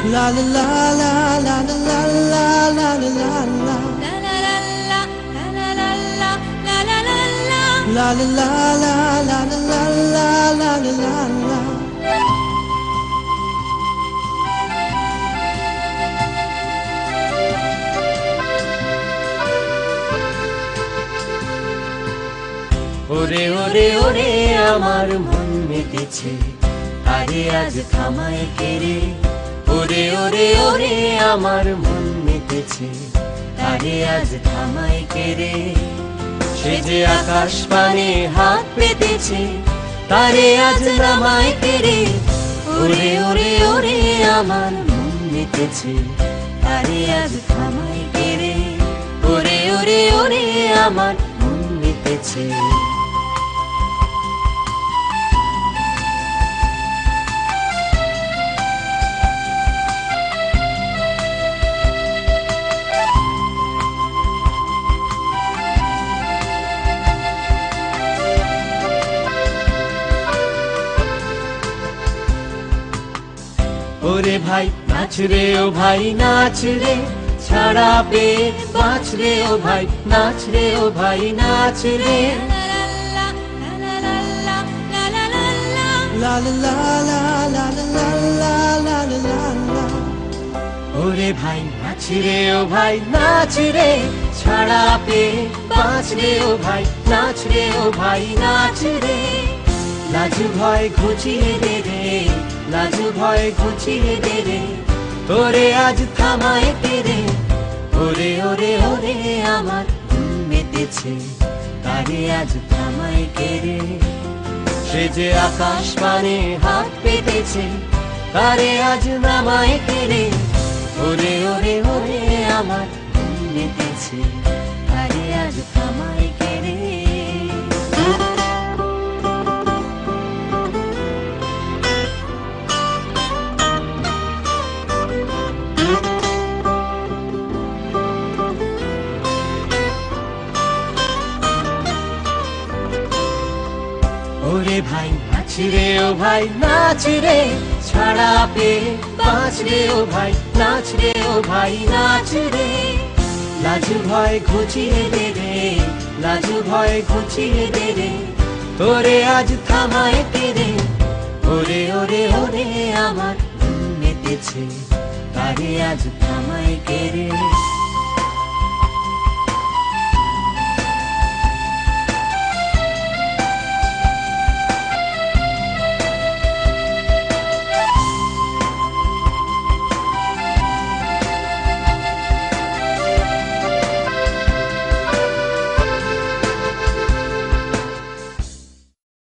La la la la la la la la la la la la. La la la la la la la la la la la. ওরে ওরে ওরে আমার মন মেতেছে, আরে আজ থামায় কে রে। ওরে ওরে ওরে আমার মন মেতেছে, আরে আজ থামায় কে রে। সে যে আকাশ পানে হাত পেতেছে, তারে আজ নামায় কে রে। ওরে ওরে ওরে আমার মন মেতেছে, আরে আজ থামায় কে রে। ওরে ওরে ওরে আমার মন মেতেছে। ওরে ভাই নাচ রে ও ভাই নাচ রে, ছাড়া পে বাঁচ রে ও ভাই নাচ রে ও ভাই নাচ রে। La la la la la la la la la la la. ওরে ভাই নাচ রে ও ভাই নাচ রে, ছাড়া পে বাঁচ রে ও ভাই নাচ রে ও ভাই নাচ রে। লাজু ভয় ঘুচিয়ে দে রে, লাজু ভয় ঘুচিয়ে দে রে, তোরে আজ থামায় কে রে। ওরে ওরে ওরে আমার মন মেতেছে, তারে আজ থামায় কে রে। সে যে আকাশ পানে হাত পেতেছে, তারে আজ নামায় কে রে। ওরে ওরে ওরে আমার মন মেতেছে, তারে আজ থামায় কে রে। ওরে ভাই নাচ রে ও ভাই নাচ রে, ছাড়া পে বাঁচ রে ও ভাই নাচ রে ও ভাই নাচ রে। লাজু ভয় ঘুচিয়ে দে রে, লাজু ভয় ঘুচিয়ে দে রে, তোরে আজ থামায় কে রে। ওরে ওরে ওরে আমার মন মেতেছে, তারে আজ থামায় কে রে।